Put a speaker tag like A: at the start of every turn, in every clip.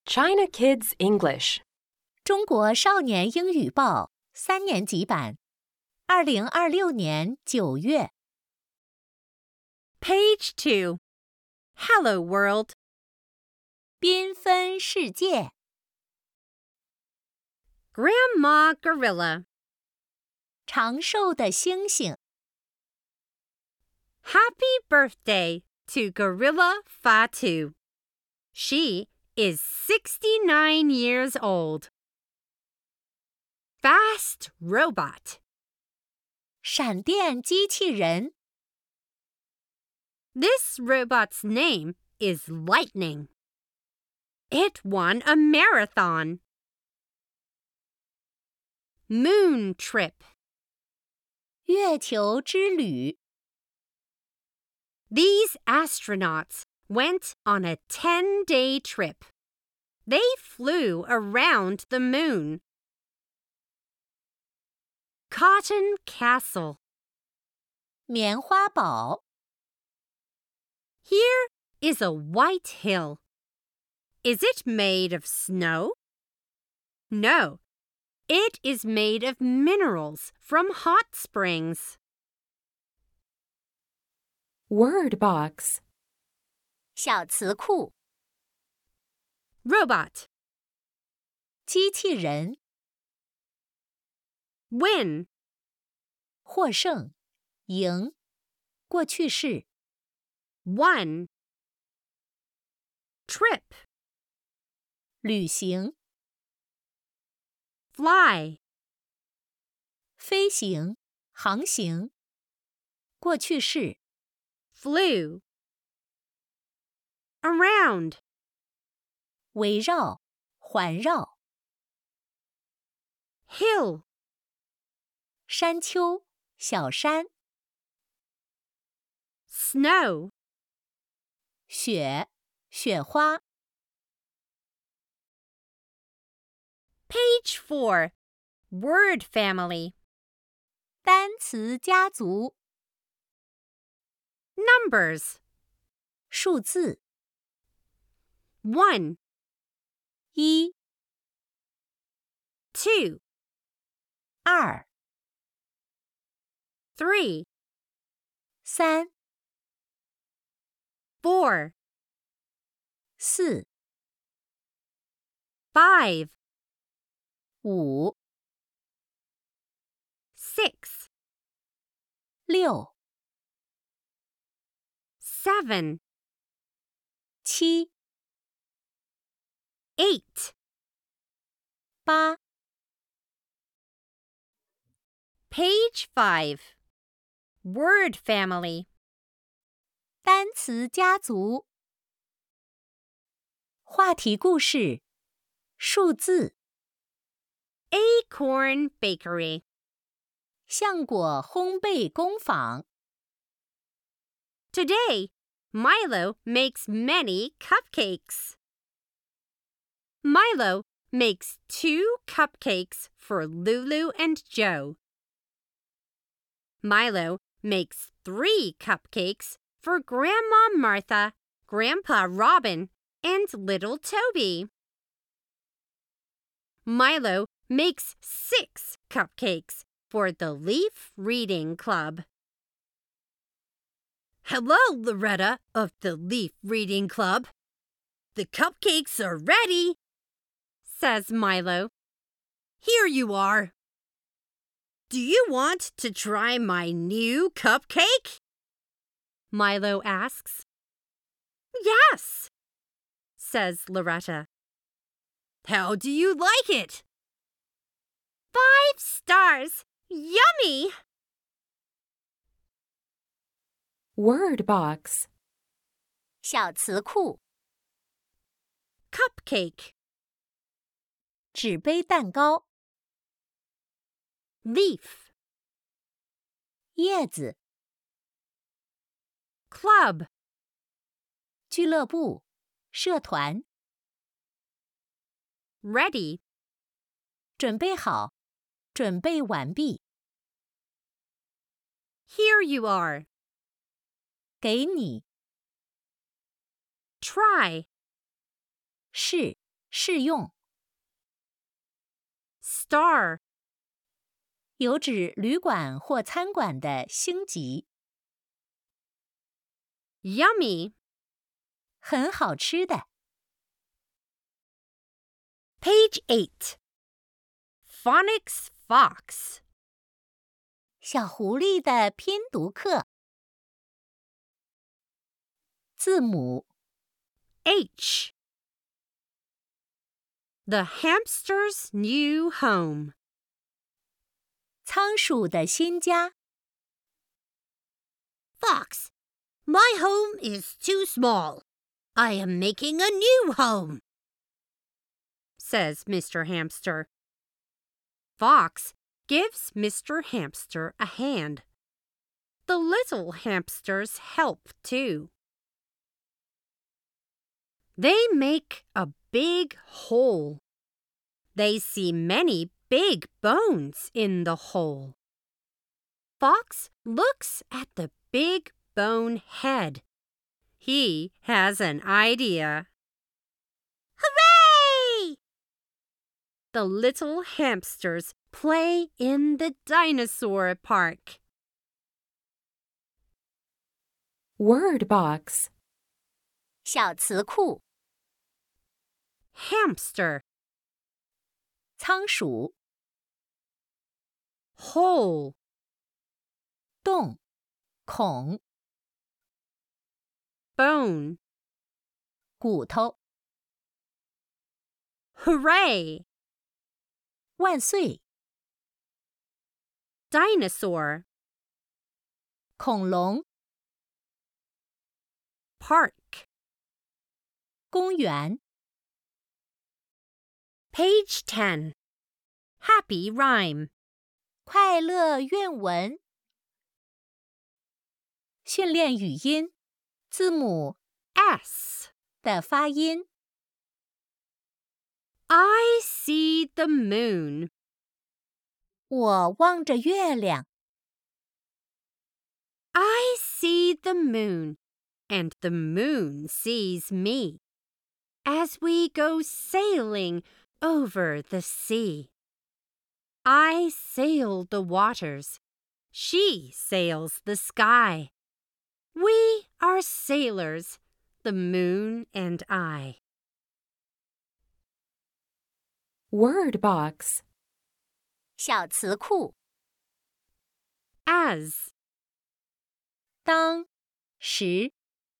A: China Kids English
B: 中国少年英语报3年级版，2026年9月。
C: Page 2. Hello World.
B: 缤纷世界。
C: Grandma Gorilla.
B: 长寿的猩猩。
C: Happy birthday to Gorilla Fatu. She is 69 years old. Fast Robot.
B: 闪电机器人。
C: This robot's name is Lightning. It won a marathon. Moon Trip.
B: 月球之旅。
C: These astronauts went on a 10-day trip. They flew around the moon. Cotton Castle.
B: 棉花堡。
C: Here is a white hill. Is it made of snow? No, it is made of minerals from hot springs.
A: Word Box
B: 小词库。
C: Robot.
B: 机器人。
C: Win.
B: 获胜。赢。过去式。
C: Won. Trip.
B: 旅行。
C: Fly.
B: 飞行。航行。过去式。
C: Flew. Around.
B: 围绕。环绕。
C: Hill.
B: 山丘。小山。
C: Snow.
B: 雪。雪花。
C: Page 4. Word Family.
B: 单词家族。
C: Numbers.
B: 数字。
C: 1,
B: 1、
C: 2,
B: 2、
C: 3,
B: 3、
C: 4,
B: 4、
C: 5,
B: 5、
C: 6,
B: 6、
C: 7,
B: 7、
C: 8.
B: 8。
C: Page 5. Word Family.
B: 单词家族。话题故事。数字。
C: Acorn Bakery.
B: 橡果烘焙工坊。
C: Today, Milo makes many cupcakes. Milo makes 2 cupcakes for Lulu and Joe. Milo makes 3 cupcakes for Grandma Martha, Grandpa Robin, and little Toby. Milo makes 6 cupcakes for the Leaf Reading Club. Hello, Loretta of the Leaf Reading Club. The cupcakes are ready, says Milo. Here you are. Do you want to try my new cupcake? Milo asks. Yes, says Loretta. How do you like it? 5 stars. Yummy!
A: Word Box
B: 小词库。
C: Cupcake.
B: 纸杯蛋糕。
C: Leaf.
B: 叶子。
C: Club.
B: 俱乐部。社团。
C: Ready.
B: 准备好。准备完毕。
C: Here you are.
B: 给你。
C: Try.
B: 是。 适用，
C: Star,
B: 有指旅馆或餐馆的星级。
C: Yummy.
B: 很好吃的。
C: Page 8. Phonics Fox.
B: 小狐狸的拼读课。字母
C: H. The hamster's new home.
B: 仓鼠的新家。
C: Fox, my home is too small. I am making a new home, says Mr. Hamster. Fox gives Mr. Hamster a hand. The little hamsters help too. They make a big hole. They see many big bones in the hole. Fox looks at the big bone head. He has an idea. Hooray! The little hamsters play in the dinosaur park.
A: Word box.
B: 小词库。
C: Hamster,
B: 仓鼠。
C: hole,
B: 洞，孔，
C: bone,
B: 骨头。
C: hooray,
B: 万岁，
C: dinosaur,
B: 恐龙，
C: park.
B: 公园。
C: Page 10. Happy rhyme.
B: 快乐愿文。训练语音，字母
C: S.
B: 的发音。
C: I see the moon.
B: 我望着月亮。
C: I see the moon, and the moon sees me, as we go sailing over the sea. I sail the waters. She sails the sky. We are sailors, the moon and I.
A: Word box.
B: 小词库。
C: As,
B: 当时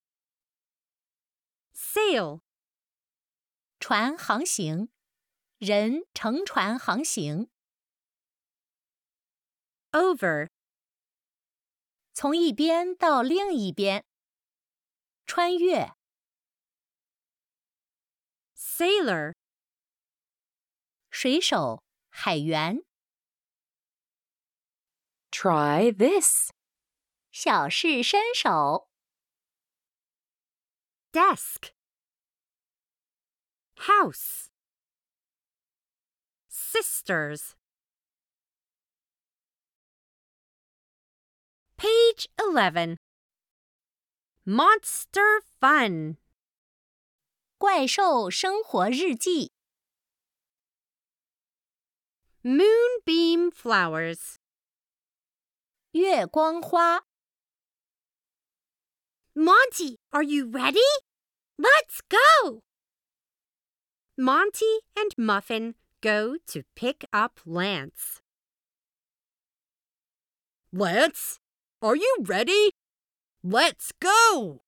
C: sail,
B: 船航行，人乘船航行。
C: over,
B: 从一边到另一边，穿越。
C: sailor,
B: 水手，海员。
A: Try this.
B: 小试身手。
C: desk, house, sisters. Page 11. Monster fun.
B: 怪兽生活日记。
C: Moonbeam flowers.
B: 月光花。
C: Monty, are you ready? Let's go! Monty and Muffin go to pick up Lance. Lance, are you ready? Let's go!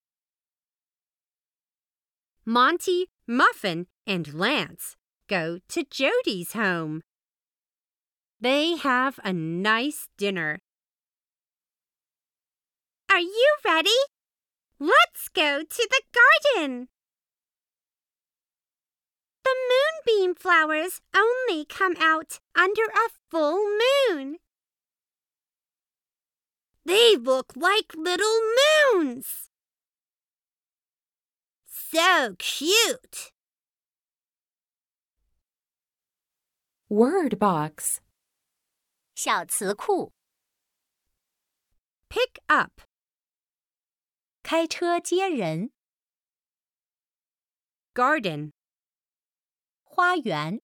C: Monty, Muffin, and Lance go to Jody's home. They have a nice dinner. Are you ready? Let's go to the garden. The moonbeam flowers only come out under a full moon. They look like little moons. So cute.
A: Word box.
B: 小词库。
C: Pick up,
B: 开车接人。
C: garden,
B: 花园。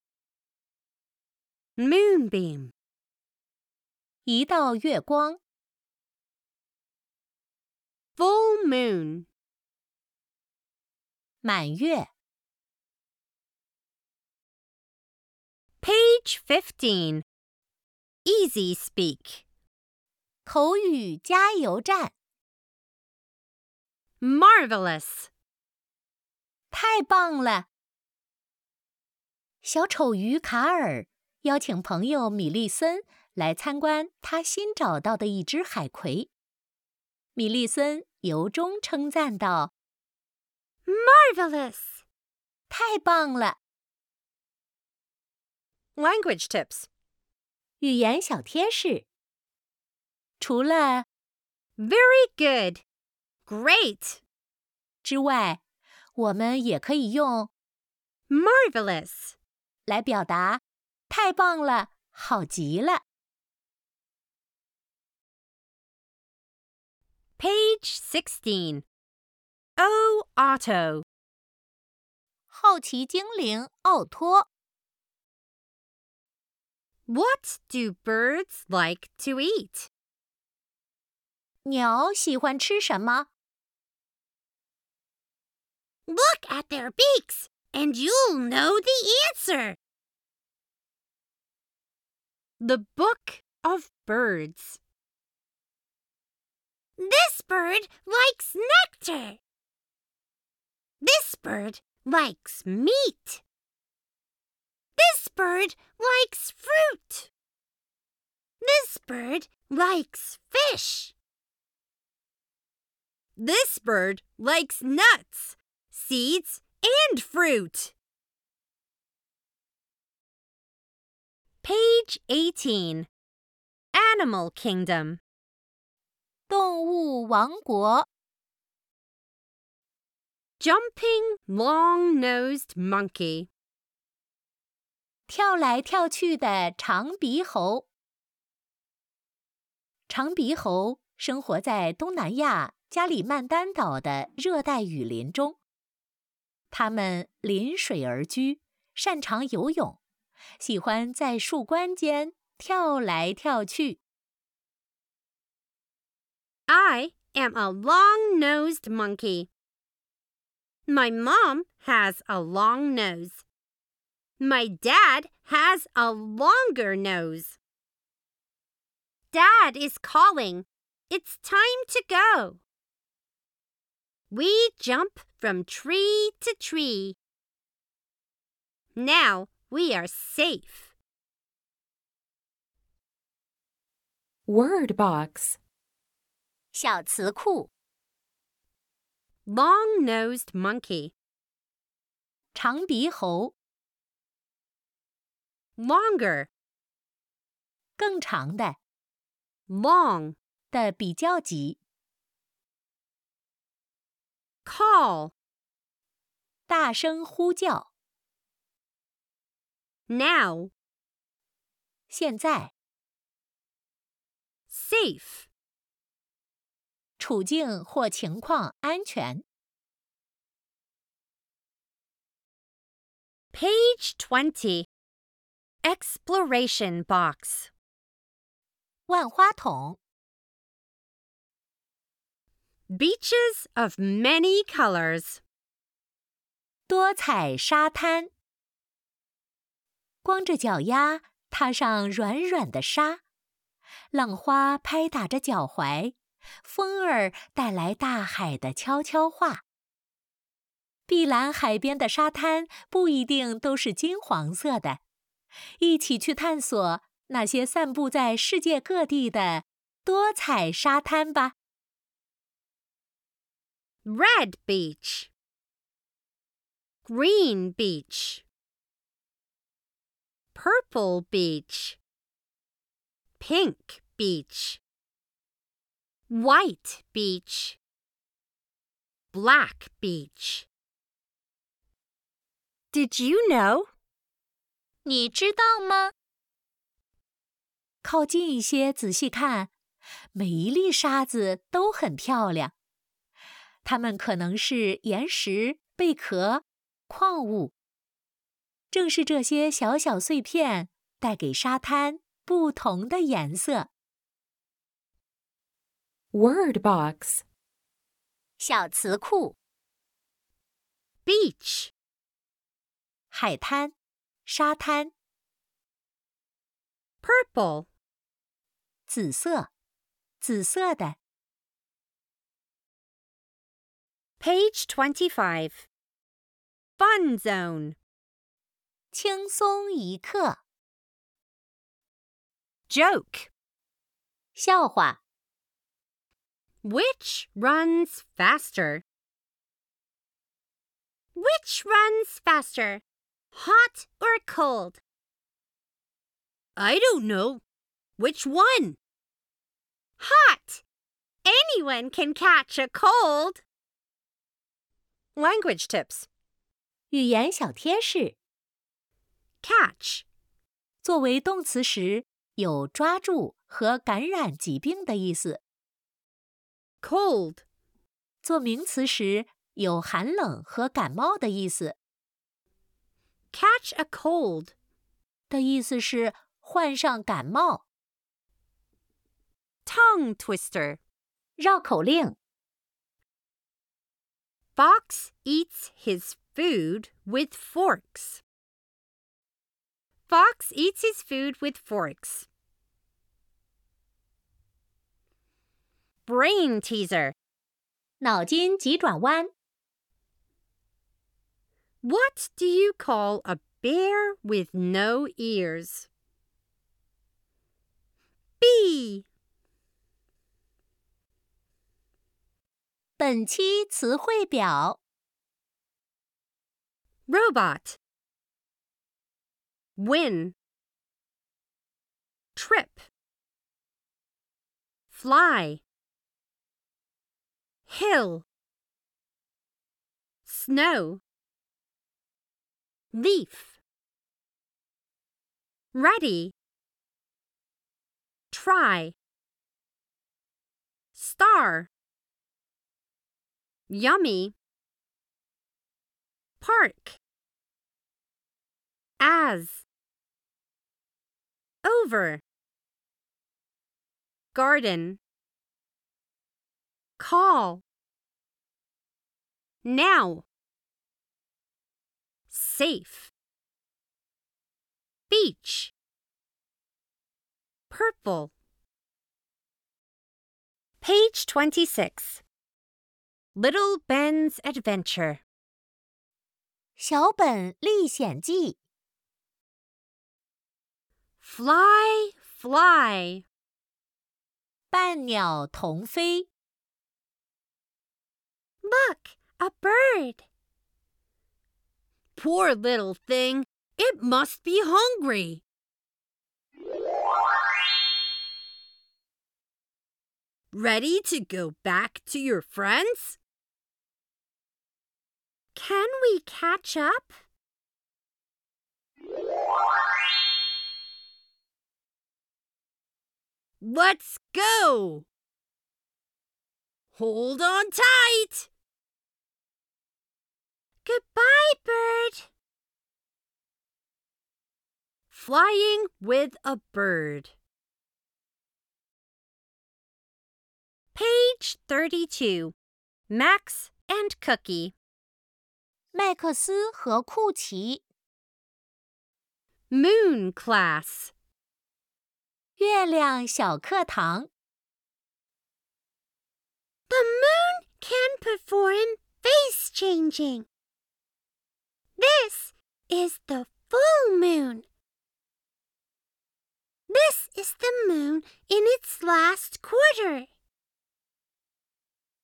C: Moonbeam.
B: 一道月光。
C: Full moon.
B: 满月。
C: Page 15. Easy speak.
B: 口语加油站。
C: Marvelous.
B: 太棒了！小丑鱼卡尔邀请朋友米利森来参观他新找到的一只海葵。米利森由衷称赞道
C: Marvelous.
B: 太棒了！
C: Language tips.
B: 语言小贴士。除了
C: Very good. Great.
B: 之外，我们也可以用
C: Marvelous.
B: 来表达太棒了，好极了。
C: Page 16. Oh, Otto.
B: 好奇精灵奥托。
C: What do birds like to eat?
B: 鸟喜欢吃什么？
C: Look at their beaks, and you'll know the answer. The Book of Birds. This bird likes nectar. This bird likes meat. This bird likes fruit. This bird likes fish. This bird likes nuts, seeds, and fruit. Page 18. Animal Kingdom.
B: 动物王国。
C: Jumping long-nosed monkey.
B: 跳来跳去的长鼻猴。长鼻猴生活在东南亚加里曼丹岛的热带雨林中，它们临水而居，擅长游泳，喜欢在树冠间跳来跳去。
C: I am a long-nosed monkey. My mom has a long nose. My dad has a longer nose. Dad is calling. It's time to go. We jump from tree to tree. Now we are safe.
A: Word box.
B: 小词库。
C: Long-nosed monkey.
B: 长鼻猴。
C: Longer.
B: 更长的
C: Long.
B: 的比较级。
C: Call.
B: 大声呼叫。
C: Now.
B: 现在。
C: Safe.
B: 处境或情况安全。
C: Page 20. Exploration box.
B: 万花筒。
C: Beaches of many colors.
B: 多彩沙滩。光着脚丫踏上软软的沙，浪花拍打着脚踝，风儿带来大海的悄悄话。碧蓝海边的沙滩不一定都是金黄色的，一起去探索那些散布在世界各地的多彩沙滩吧。
C: Red beach. Green beach. Purple beach. Pink beach. White beach. Black beach. Did you know?
B: 你知道吗？靠近一些仔细看，每一粒沙子都很漂亮。它们可能是岩石、贝壳、矿物。 正是这些小小碎片带给沙滩不同的颜色。
A: Word box.
B: 小词库
C: Beach.
B: 海滩、沙滩。
C: Purple.
B: 紫色，紫色的。
C: Page 25. Fun zone.
B: 轻松一刻。
C: Joke.
B: 笑话。
C: Which runs faster? Which runs faster, hot or cold? I don't know. Which one? Hot. Anyone can catch a cold. Language tips.
B: 语言小贴士。
C: Catch.
B: 作为动词时，有抓住和感染疾病的意思。
C: Cold.
B: 做名词时，有寒冷和感冒的意思。
C: Catch a cold.
B: 的意思是患上感冒。
C: Tongue twister.
B: 绕口令。
C: Fox eats his food with forks. Fox eats his food with forks. Brain teaser.
B: 脑筋急转弯。
C: What do you call a bear with no ears? Bee.
B: 本期词汇表。
C: Robot. Win. Trip. Fly. Hill. Snow. Leaf. Ready. Try. Star. Yummy. Park. As. Over. Garden. Call. Now. Safe. Beach. Purple. Page 26. Little Ben's Adventure.
B: 小本历险记。
C: Fly, fly.
B: 伴鸟同飞。
C: Look, a bird. Poor little thing. It must be hungry. Ready to go back to your friends? Can we catch up? Let's go! Hold on tight! Goodbye, bird! Flying with a bird. Page 32. Max and Cookie.
B: 麦克斯和库奇。
C: Moon class.
B: 月亮小课堂。
C: The moon can perform face changing. This is the full moon. This is the moon in its last quarter.